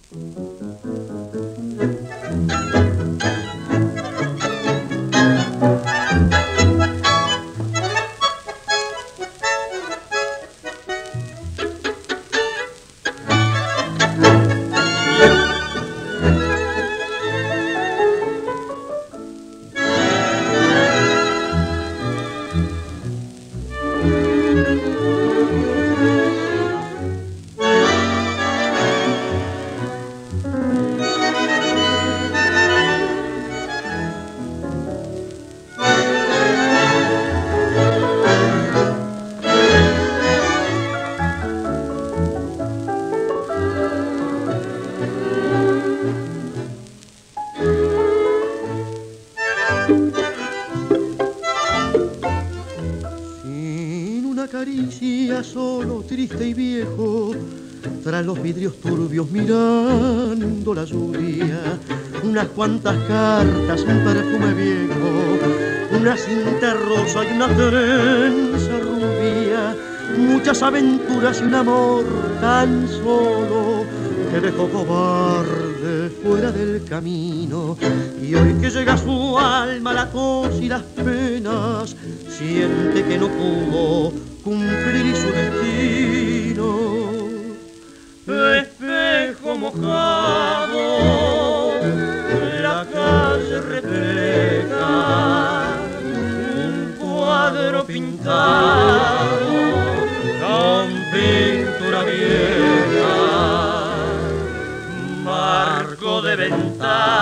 Solo, triste y viejo, tras los vidrios turbios mirando la lluvia, unas cuantas cartas, un perfume viejo, una cinta rosa y una trenza rubia, muchas aventuras y un amor tan solo que dejó cobarde fuera del camino. Y hoy que llega a su alma la tos y las penas, siente que no pudo cumplir su destino. Espejo mojado, la calle refleja un cuadro pintado con pintura vieja, marco de ventana